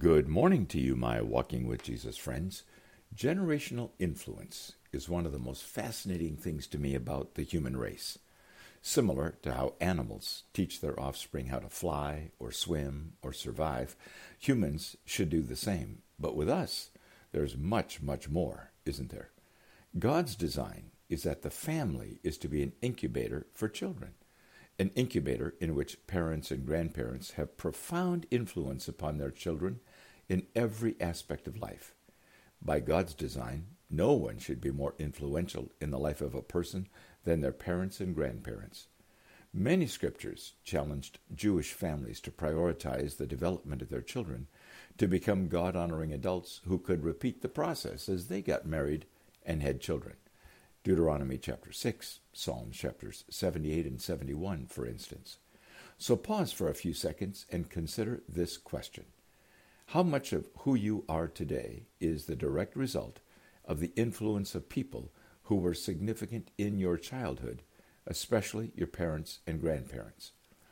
Good morning to you, my Walking with Jesus friends. Generational influence is one of the most fascinating things to me about the human race. Similar to how animals teach their offspring how to fly or swim or survive, humans should do the same. But with us, there's much, much more, isn't there? God's design is that the family is to be an incubator for children. An incubator in which parents and grandparents have profound influence upon their children in every aspect of life. By God's design, no one should be more influential in the life of a person than their parents and grandparents. Many scriptures challenged Jewish families to prioritize the development of their children to become God-honoring adults who could repeat the process as they got married and had children. Deuteronomy chapter 6, Psalms chapters 78 and 71, for instance. So pause for a few seconds and consider this question. How much of who you are today is the direct result of the influence of people who were significant in your childhood, especially your parents and grandparents?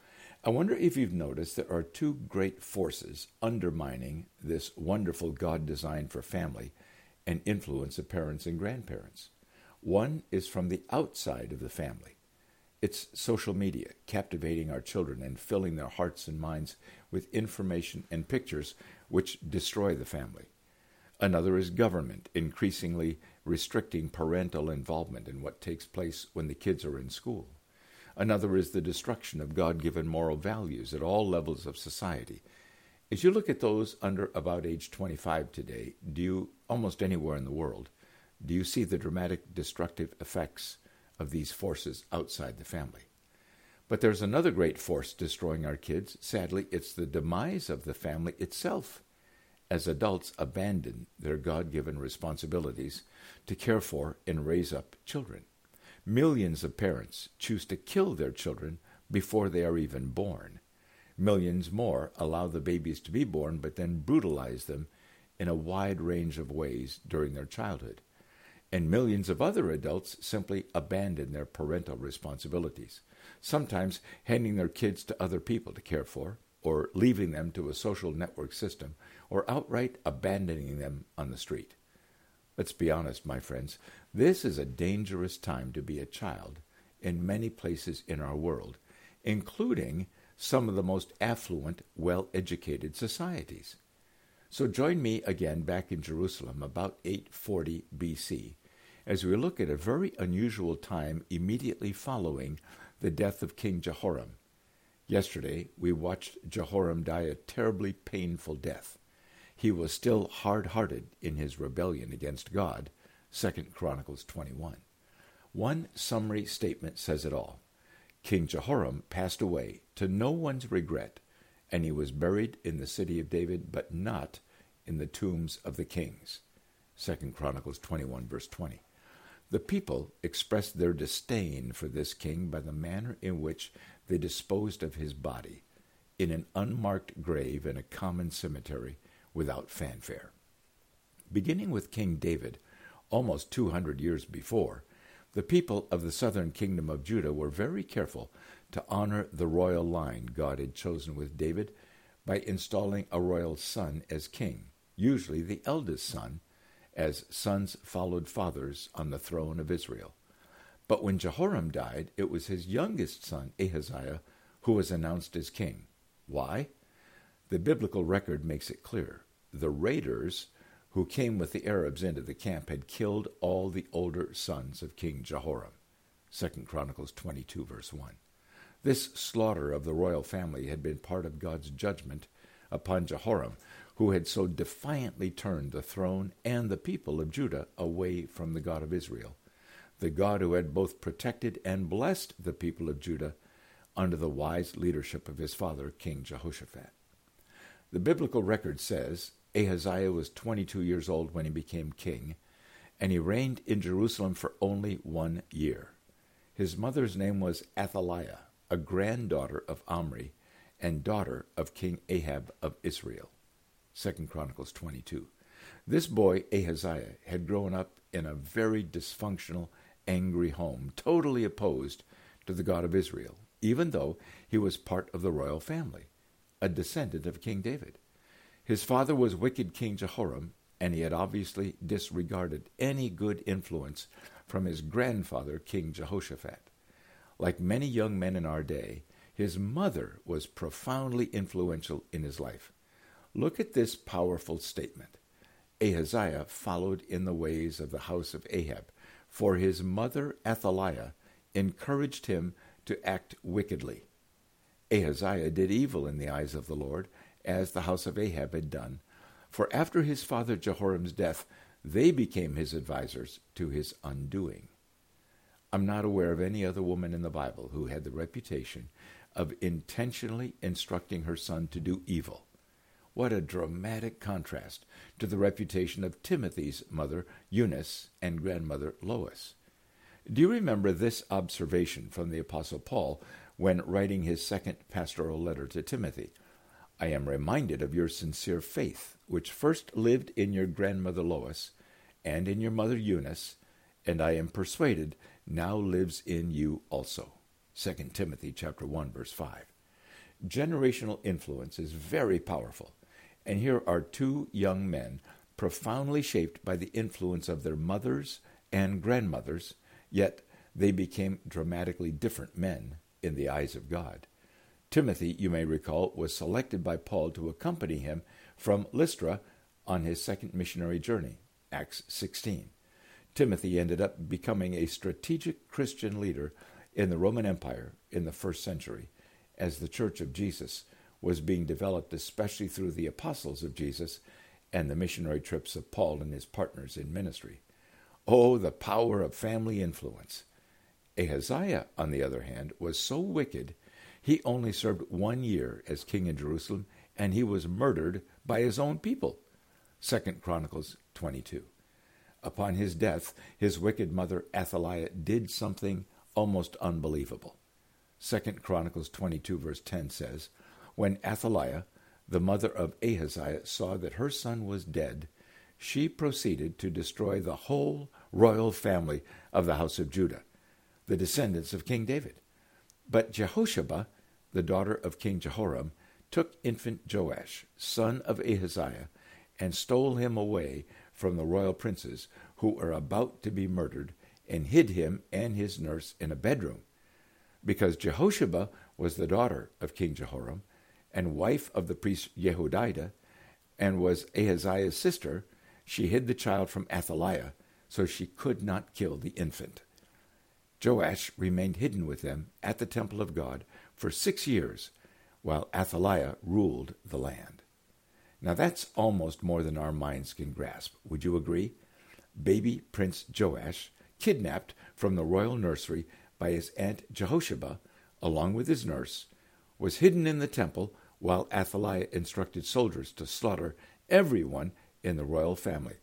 I wonder if you've noticed there are two great forces undermining this wonderful God design for family and influence of parents and grandparents. One is from the outside of the family. It's social media, captivating our children and filling their hearts and minds with information and pictures which destroy the family. Another is government, increasingly restricting parental involvement in what takes place when the kids are in school. Another is the destruction of God-given moral values at all levels of society. As you look at those under about age 25 today, almost anywhere in the world, do you see the dramatic destructive effects of these forces outside the family? But there's another great force destroying our kids. Sadly, it's the demise of the family itself, as adults abandon their God-given responsibilities to care for and raise up children. Millions of parents choose to kill their children before they are even born. Millions more allow the babies to be born but then brutalize them in a wide range of ways during their childhood. And millions of other adults simply abandon their parental responsibilities, sometimes handing their kids to other people to care for, or leaving them to a social network system, or outright abandoning them on the street. Let's be honest, my friends, this is a dangerous time to be a child in many places in our world, including some of the most affluent, well-educated societies. So join me again back in Jerusalem about 840 BC, as we look at a very unusual time immediately following the death of King Jehoram. Yesterday, we watched Jehoram die a terribly painful death. He was still hard-hearted in his rebellion against God, 2 Chronicles 21. One summary statement says it all. King Jehoram passed away to no one's regret, and he was buried in the city of David, but not in the tombs of the kings. 2 Chronicles 21, verse 20. The people expressed their disdain for this king by the manner in which they disposed of his body, in an unmarked grave in a common cemetery without fanfare. Beginning with King David, almost 200 years before, the people of the southern kingdom of Judah were very careful to honor the royal line God had chosen with David by installing a royal son as king, usually the eldest son, as sons followed fathers on the throne of Israel. But when Jehoram died, it was his youngest son, Ahaziah, who was announced as king. Why? The biblical record makes it clear. The raiders who came with the Arabs into the camp had killed all the older sons of King Jehoram. 2 Chronicles 22, verse 1. This slaughter of the royal family had been part of God's judgment upon Jehoram, who had so defiantly turned the throne and the people of Judah away from the God of Israel, the God who had both protected and blessed the people of Judah under the wise leadership of his father, King Jehoshaphat. The biblical record says Ahaziah was 22 years old when he became king, and he reigned in Jerusalem for only 1 year. His mother's name was Athaliah, a granddaughter of Omri and daughter of King Ahab of Israel. 2 Chronicles 22. This boy, Ahaziah, had grown up in a very dysfunctional, angry home, totally opposed to the God of Israel, even though he was part of the royal family, a descendant of King David. His father was wicked King Jehoram, and he had obviously disregarded any good influence from his grandfather, King Jehoshaphat. Like many young men in our day, his mother was profoundly influential in his life. Look at this powerful statement. Ahaziah followed in the ways of the house of Ahab, for his mother Athaliah encouraged him to act wickedly. Ahaziah did evil in the eyes of the Lord, as the house of Ahab had done, for after his father Jehoram's death, they became his advisors to his undoing. I'm not aware of any other woman in the Bible who had the reputation of intentionally instructing her son to do evil. What a dramatic contrast to the reputation of Timothy's mother, Eunice, and grandmother, Lois. Do you remember this observation from the Apostle Paul when writing his second pastoral letter to Timothy? I am reminded of your sincere faith, which first lived in your grandmother Lois and in your mother Eunice, and I am persuaded now lives in you also. 2 Timothy chapter 1, verse 5. Generational influence is very powerful, and here are two young men profoundly shaped by the influence of their mothers and grandmothers, yet they became dramatically different men in the eyes of God. Timothy, you may recall, was selected by Paul to accompany him from Lystra on his second missionary journey, Acts 16. Timothy ended up becoming a strategic Christian leader in the Roman Empire in the first century, as the Church of Jesus was being developed, especially through the apostles of Jesus and the missionary trips of Paul and his partners in ministry. Oh, the power of family influence. Ahaziah, on the other hand, was so wicked, he only served 1 year as king in Jerusalem, and he was murdered by his own people. 2 Chronicles 22. Upon his death, his wicked mother Athaliah did something almost unbelievable. 2 Chronicles 22 verse 10 says, When Athaliah, the mother of Ahaziah, saw that her son was dead, she proceeded to destroy the whole royal family of the house of Judah, the descendants of King David. But Jehosheba, the daughter of King Jehoram, took infant Joash, son of Ahaziah, and stole him away from the royal princes who were about to be murdered, and hid him and his nurse in a bedroom. Because Jehosheba was the daughter of King Jehoram, and wife of the priest Jehoiada, and was Ahaziah's sister, she hid the child from Athaliah, so she could not kill the infant. Joash remained hidden with them at the temple of God for 6 years, while Athaliah ruled the land. Now that's almost more than our minds can grasp. Would you agree? Baby Prince Joash, kidnapped from the royal nursery by his aunt Jehosheba, along with his nurse, was hidden in the temple while Athaliah instructed soldiers to slaughter everyone in the royal family.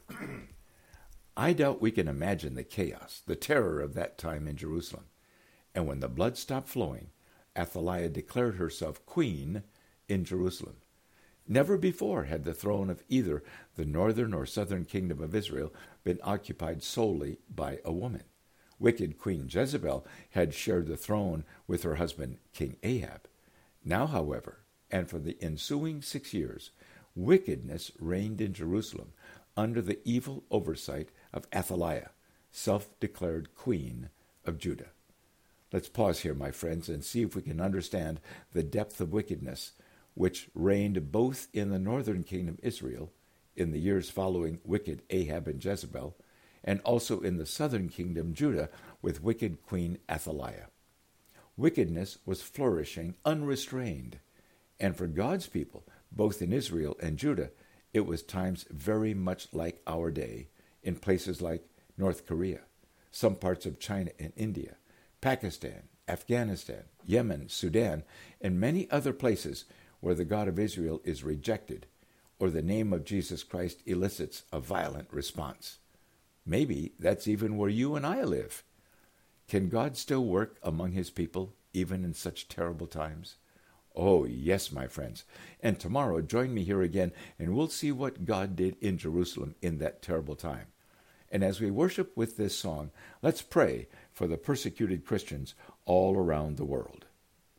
I doubt we can imagine the chaos, the terror of that time in Jerusalem. And when the blood stopped flowing, Athaliah declared herself queen in Jerusalem. Never before had the throne of either the northern or southern kingdom of Israel been occupied solely by a woman. Wicked Queen Jezebel had shared the throne with her husband, King Ahab. Now, however, and for the ensuing 6 years, wickedness reigned in Jerusalem under the evil oversight of Athaliah, self-declared queen of Judah. Let's pause here, my friends, and see if we can understand the depth of wickedness which reigned both in the northern kingdom Israel in the years following wicked Ahab and Jezebel, and also in the southern kingdom Judah with wicked Queen Athaliah. Wickedness was flourishing unrestrained, and for God's people, both in Israel and Judah, it was times very much like our day in places like North Korea, some parts of China and India, Pakistan, Afghanistan, Yemen, Sudan, and many other places where the God of Israel is rejected or the name of Jesus Christ elicits a violent response. Maybe that's even where you and I live. Can God still work among his people even in such terrible times? Oh, yes, my friends. And tomorrow, join me here again, and we'll see what God did in Jerusalem in that terrible time. And as we worship with this song, let's pray for the persecuted Christians all around the world.